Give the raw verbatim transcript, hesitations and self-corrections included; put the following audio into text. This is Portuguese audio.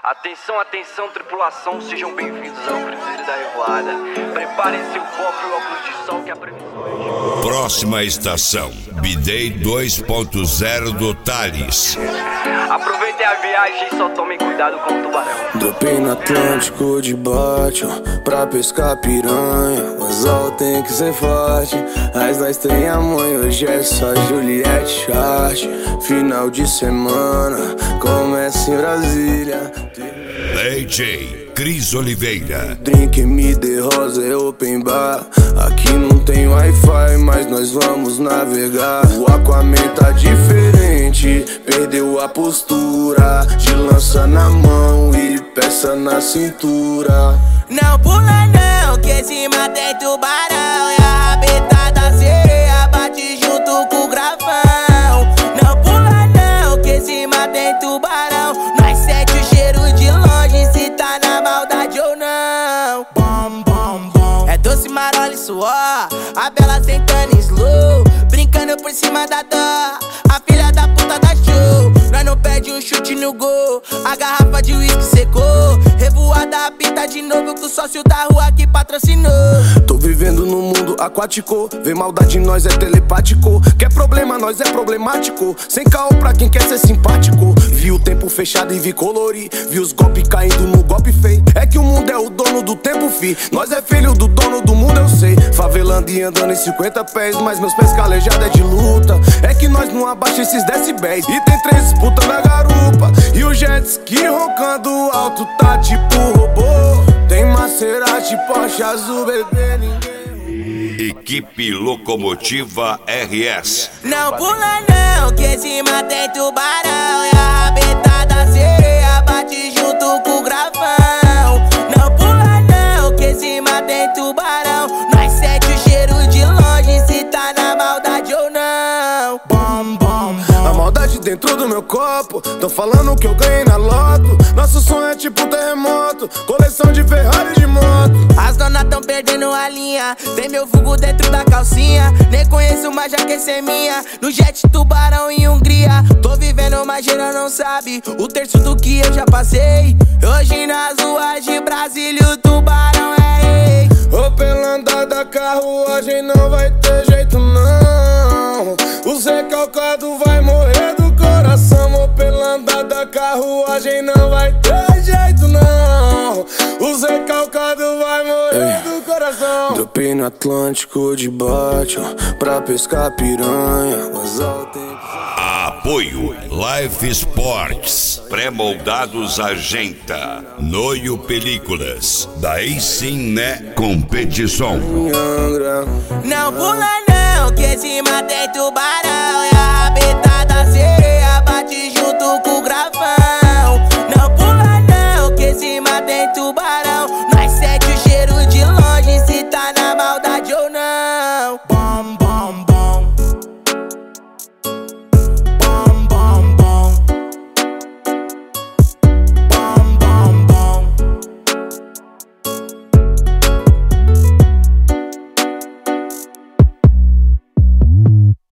Atenção, atenção, tripulação, sejam bem-vindos ao Cruzeiro da Revoada. Preparem-se o copo e o óculos de sol que a previsão é... Próxima estação, B-Day dois ponto zero do Thales. Aproveitem a viagem e só tomem cuidado com o tubarão. Dropei no Atlântico de bote pra pescar piranha. O anzol tem que ser forte, mas nós tem a mãe. Hoje é só Juliette Chart. Final de semana, começa em Brasília. D J Cris Oliveira. Drink M D Rosa é open bar. Aqui não tem Wi-Fi, mas nós vamos navegar. O Aquaman tá diferente, perdeu a postura. De lança na mão e peça na cintura. Não pula não, que cima tem tubarão. E a rabeta da sereia bate junto com o gravão. Não pula não, que cima tem tubarão. Nós sente o cheiro de longe, se tá na maldade ou não. Bom, bom, bom. É doce, marola e suor, a bela sentando em slow, brincando por cima da dó. A filha da puta da show, nós não perde um chute no gol. A garrafa de uísque secou, revoada apita de novo com o sócio da rua que patrocinou. Tô vivendo num mundo aquático, vê maldade em nós é telepático. Quer problema, nós é problemático. Sem caô pra quem quer ser simpático. Vi o tempo fechado e vi colorir, vi os golpes caindo no golpe feio. É que o mundo é o dono do tempo, fi. Nós é filho do dono do mundo, eu sei. Favelando e andando em cinquenta pés, mas meus pés calejados é de luta. É que nós não abaixa esses decibéis. E tem três disputas na garupa, e o jet ski roncando alto tá tipo robô. Tem Maserati, Porsche azul, bebê, ninguém. Equipe Locomotiva R S. Não pula não, que cima tem tubarão. E a rabeta da sereia bate junto com o gravão. Não pula não, que cima tem tubarão. Nós sente o cheiro de longe, se tá na maldade ou não. Bom, bom, bom. A maldade dentro do meu copo, tão falando que eu ganhei na loto. Nosso sonho é tipo terremoto, coleção de Ferrari de moto. As donas tão perdendo a linha, tem meu vulgo dentro da calcinha. Nem conheço, mas já quer ser minha. No jet tubarão em Hungria. Tô vivendo, mas geral não sabe o terço do que eu já passei. Hoje nas ruas de Brasília o tubarão é rei. Ô, pela andada carruagem não vai ter jeito não. O recalcado vai morrer do coração. Ô, pela andada carruagem não vai ter jeito não. O recalcado vai morrer do coração. Dropei no Atlântico de bote pra pescar piranha. O anzol tem que... Apoio Life Sports, pré-moldados Agenta, Noio Películas, daí sim né Competição. Não pula não, que cima tem tubarão.